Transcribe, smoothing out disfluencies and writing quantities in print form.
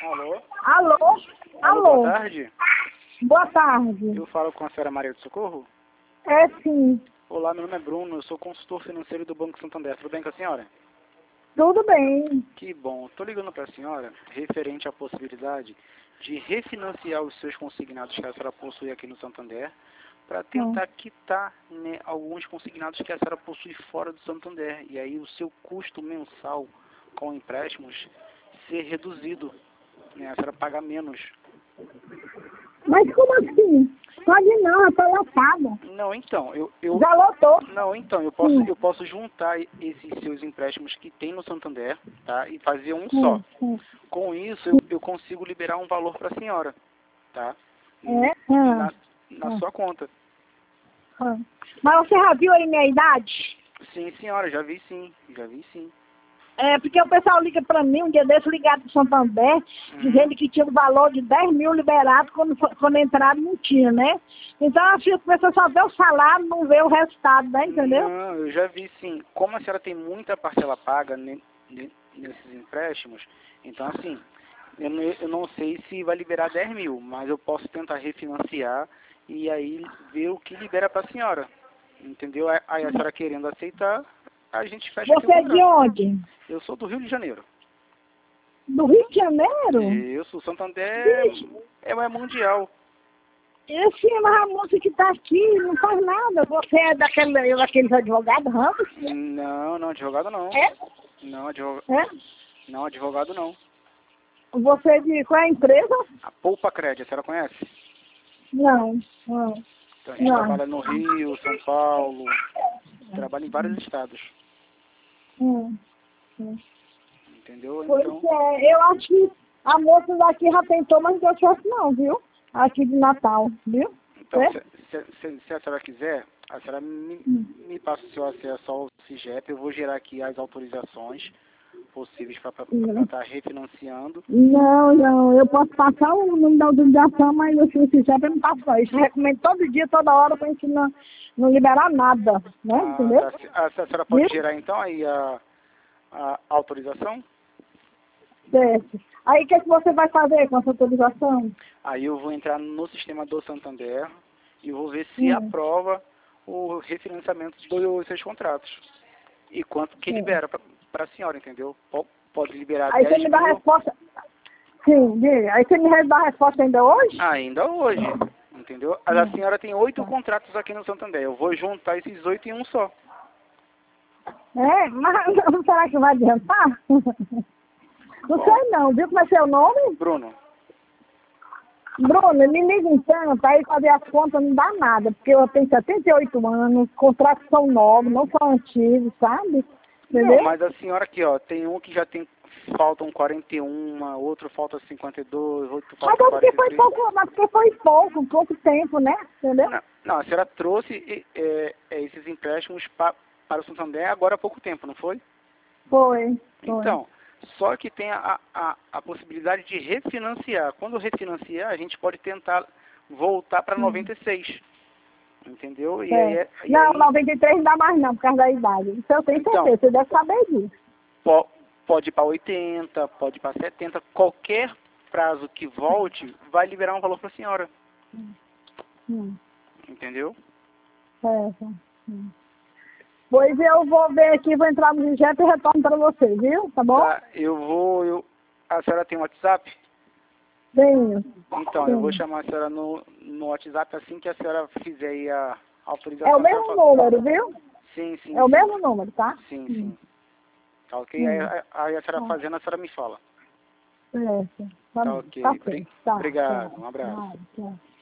Alô? Alô? Alô, boa tarde. Boa tarde. Eu falo com a senhora Maria do Socorro? É sim. Olá, meu nome é Bruno, eu sou consultor financeiro do Banco Santander. Tudo bem com a senhora? Tudo bem. Que bom. Estou ligando para a senhora referente à possibilidade de refinanciar os seus consignados que a senhora possui aqui no Santander para tentar quitar, né, alguns consignados que a senhora possui fora do Santander. E aí o seu custo mensal com empréstimos ser reduzido, né, a senhora pagar menos. Mas como assim? Pode não, eu tô lotada. Não, então, eu Já lotou. Não, então, eu posso juntar esses seus empréstimos que tem no Santander, tá? E fazer um só. Com isso, eu consigo liberar um valor para a senhora, tá? Na sua conta. Mas você já viu aí minha idade? Sim, senhora, já vi sim. É, porque o pessoal liga pra mim, um dia desse ligado pro Santander, dizendo que tinha um valor de 10 mil liberado, quando entraram não tinha, né? Então a pessoa só vê o salário, não vê o resultado, né? Entendeu? Não, eu já vi sim. Como a senhora tem muita parcela paga nesses empréstimos, então assim, eu não sei se vai liberar 10 mil, mas eu posso tentar refinanciar e aí ver o que libera para a senhora. Entendeu? Aí a senhora querendo aceitar, a gente fecha aqui o Você é contrato. de onde? Eu sou do Rio de Janeiro. Do Rio de Janeiro? Isso, o Santander é mundial. Esse moça que tá aqui não faz nada. Você é daqueles advogados, Ramos? Não, advogado não. É? Não, advogado não. Você é de qual é a empresa? A Poupa Crédito, a senhora conhece? Não. Então a gente trabalha no Rio, São Paulo, trabalha em vários estados. Entendeu? Pois Então, é, eu acho que a moça daqui já tentou, mas não deu certo não, viu? Aqui de Natal, viu? então se a senhora quiser, a senhora me passa o seu acesso ao CIGEP, eu vou gerar aqui as autorizações possíveis para estar refinanciando. Não, eu posso passar o número da autorização, mas o CIGEP não passa. Isso eu recomendo todo dia, toda hora, pra gente não liberar nada, né? Entendeu? Tá, a senhora pode gerar então aí a autorização? Certo. Aí o que você vai fazer com essa autorização? Aí eu vou entrar no sistema do Santander e vou ver se aprova o refinanciamento dos seus contratos. E quanto que libera para a senhora, entendeu? Pode liberar aí 10 você me dá a mil. resposta. Sim, diga. Aí você me dá a resposta ainda hoje? Ainda hoje, entendeu? A senhora tem 8 contratos aqui no Santander. Eu vou juntar esses 8 em um só. É, mas será que vai adiantar? Não sei não, viu como é seu nome? Bruno. Bruno, me liga então, aí fazer as contas não dá nada, porque eu tenho 78 anos, contratos são novos, não são antigos, sabe? Entendeu? Não, mas a senhora aqui, ó, tem um que já faltam 41, outro falta 52, outro Mas falta é porque foi 43. pouco tempo, né? Entendeu? Não, a senhora trouxe esses empréstimos para o Santander agora há pouco tempo, não foi? Foi. Então, só que tem a possibilidade de refinanciar. Quando refinanciar, a gente pode tentar voltar para 96. Entendeu? E aí, não, 93 não dá mais não, por causa da idade. Isso eu tenho certeza, você deve saber disso. Pode ir para 80, pode ir para 70. Qualquer prazo que volte, vai liberar um valor para a senhora. Entendeu? Certo. Pois eu vou ver aqui, vou entrar no projeto e retorno para você, viu? Tá bom? Tá, a senhora tem WhatsApp? Tenho. Então, eu vou chamar a senhora no WhatsApp assim que a senhora fizer aí a autorização. É o mesmo número, viu? Sim. É o mesmo número, tá? Sim. Tá ok? Aí a senhora fazendo, a senhora me fala. Certo. Tá ok. Tá certo. Obrigado. Um abraço. Tchau.